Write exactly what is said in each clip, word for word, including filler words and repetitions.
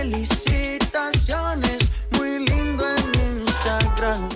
felicitaciones, muy lindo en Instagram.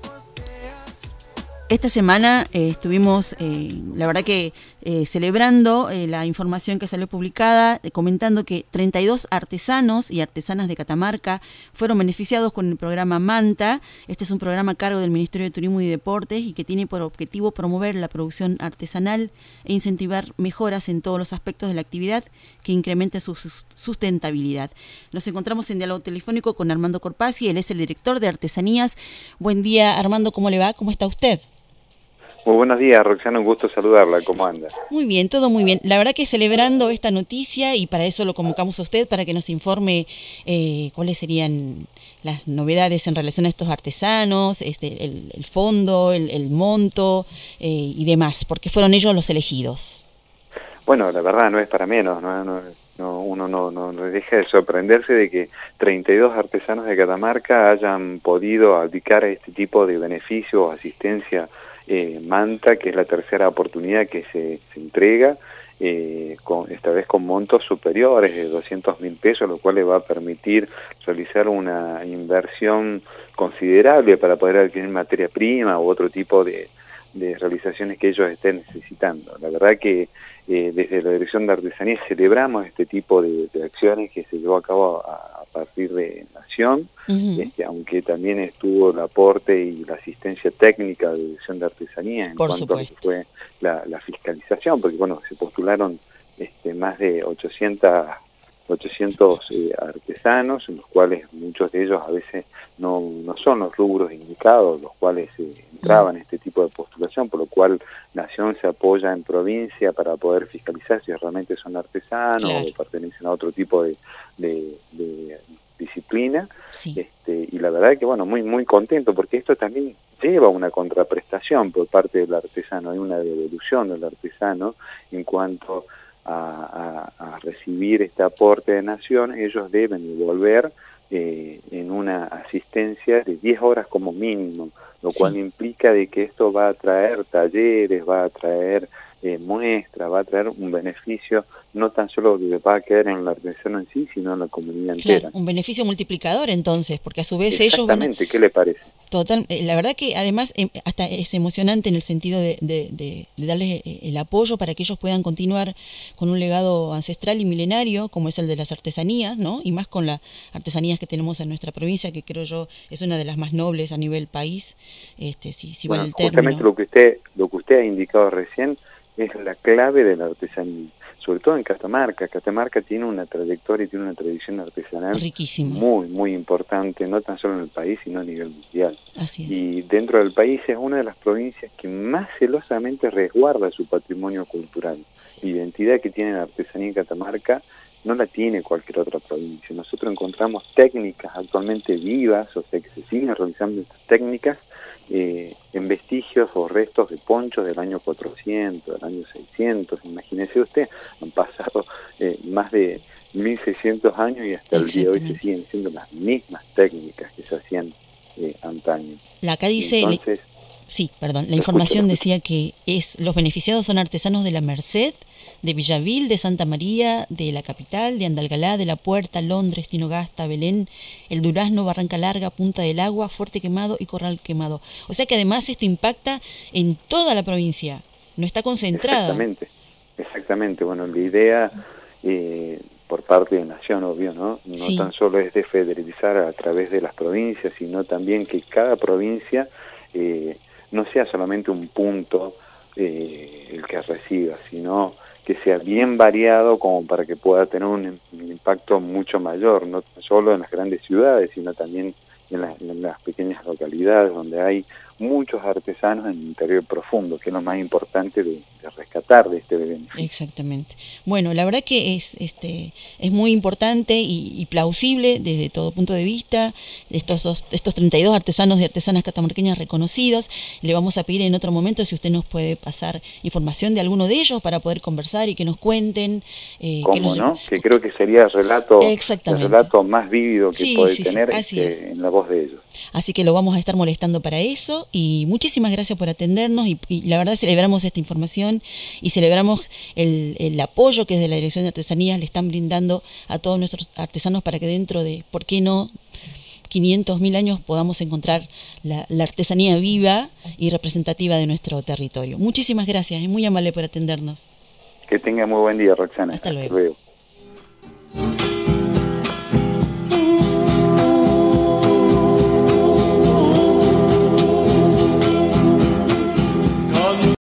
Esta semana eh, estuvimos, eh, la verdad que eh, celebrando eh, la información que salió publicada, eh, comentando que treinta y dos artesanos y artesanas de Catamarca fueron beneficiados con el programa Manta. Este es un programa a cargo del Ministerio de Turismo y Deportes y que tiene por objetivo promover la producción artesanal e incentivar mejoras en todos los aspectos de la actividad que incremente su sustentabilidad. Nos encontramos en diálogo telefónico con Armando Corpazzi, él es el director de Artesanías. Buen día, Armando, ¿cómo le va? ¿Cómo está usted? Muy buenos días, Roxana, un gusto saludarla. ¿Cómo anda? Muy bien, todo muy bien. La verdad que celebrando esta noticia, y para eso lo convocamos a usted, para que nos informe eh, cuáles serían las novedades en relación a estos artesanos, este, el, el fondo, el, el monto eh, y demás, porque fueron ellos los elegidos. Bueno, la verdad no es para menos, no, no, no, uno no, no, no deja de sorprenderse de que treinta y dos artesanos de Catamarca hayan podido aplicar a este tipo de beneficio o asistencia Eh, Manta, que es la tercera oportunidad que se, se entrega, eh, con, esta vez con montos superiores de doscientos mil pesos, lo cual le va a permitir realizar una inversión considerable para poder adquirir materia prima u otro tipo de, de realizaciones que ellos estén necesitando. La verdad que eh, desde la Dirección de Artesanía celebramos este tipo de, de acciones que se llevó a cabo a, a partir de Nación, uh-huh. este, aunque también estuvo el aporte y la asistencia técnica de la Dirección de Artesanía en Por cuanto supuesto. a lo que fue la, la fiscalización, porque bueno, se postularon este, más de ochocientos eh, artesanos, en los cuales muchos de ellos a veces no, no son los rubros indicados, los cuales eh, entraban en este tipo de postulación, por lo cual Nación se apoya en provincia para poder fiscalizar si realmente son artesanos, claro, o pertenecen a otro tipo de, de, de disciplina. Sí. Este, y la verdad que bueno, muy muy contento, porque esto también lleva una contraprestación por parte del artesano, hay una devolución del artesano en cuanto a, a, a recibir este aporte de Nación. Ellos deben devolver eh, en una asistencia de diez horas como mínimo, lo Sí. cual implica de que esto va a traer talleres, va a traer eh, muestras, va a traer un beneficio, no tan solo que va a quedar en el artesano en sí, sino en la comunidad Claro, entera. un beneficio multiplicador entonces, porque a su vez ellos van a... Exactamente, ¿qué le parece? Total, eh, la verdad que además eh, hasta es emocionante en el sentido de, de, de, de darles el apoyo para que ellos puedan continuar con un legado ancestral y milenario como es el de las artesanías, ¿no? Y más con las artesanías que tenemos en nuestra provincia, que creo yo es una de las más nobles a nivel país, este, si, si bueno, vale el término. Justamente lo que usted, lo que usted ha indicado recién es la clave de la artesanía, sobre todo en Catamarca. Catamarca tiene una trayectoria y tiene una tradición artesanal riquísima, muy, muy importante, no tan solo en el país, sino a nivel mundial. Así es. Y dentro del país es una de las provincias que más celosamente resguarda su patrimonio cultural. La identidad que tiene la artesanía en Catamarca no la tiene cualquier otra provincia. Nosotros encontramos técnicas actualmente vivas, o sea que se siguen realizando estas técnicas, Eh, en vestigios o restos de ponchos del año cuatrocientos, del año seiscientos. Imagínese usted, han pasado eh, más de mil seiscientos años y hasta el día de hoy se siguen siendo las mismas técnicas que se hacían eh, antaño. La acá dice... Entonces, Sí, perdón, la información decía que es los beneficiados son artesanos de La Merced, de Villavil, de Santa María, de la capital, de Andalgalá, de La Puerta, Londres, Tinogasta, Belén, El Durazno, Barranca Larga, Punta del Agua, Fuerte Quemado y Corral Quemado. O sea que además esto impacta en toda la provincia, no está concentrada. Exactamente, exactamente. Bueno, la idea eh, por parte de Nación, obvio, ¿no? No Sí. tan solo es de federalizar a través de las provincias, sino también que cada provincia eh, no sea solamente un punto eh, el que reciba, sino que sea bien variado como para que pueda tener un, un impacto mucho mayor, no solo en las grandes ciudades, sino también en, la, en las pequeñas localidades donde hay muchos artesanos en el interior profundo, que es lo más importante de, de rescatar de este beneficio. Exactamente. Bueno, la verdad que es este es muy importante y, y plausible desde todo punto de vista, estos, estos treinta y dos artesanos y artesanas catamarqueñas reconocidos. Le vamos a pedir en otro momento si usted nos puede pasar información de alguno de ellos para poder conversar y que nos cuenten. Eh, ¿Cómo que los... no? Que creo que sería el relato, el Exactamente. relato más vívido que Sí, puede sí, tener sí, así este, es. en la voz de ellos. Así que lo vamos a estar molestando para eso y muchísimas gracias por atendernos y, y la verdad celebramos esta información y celebramos el, el apoyo que desde la Dirección de Artesanías le están brindando a todos nuestros artesanos para que dentro de, ¿por qué no?, quinientos mil años podamos encontrar la, la artesanía viva y representativa de nuestro territorio. Muchísimas gracias, es muy amable por atendernos. Que tenga muy buen día, Roxana. Hasta luego. Hasta luego.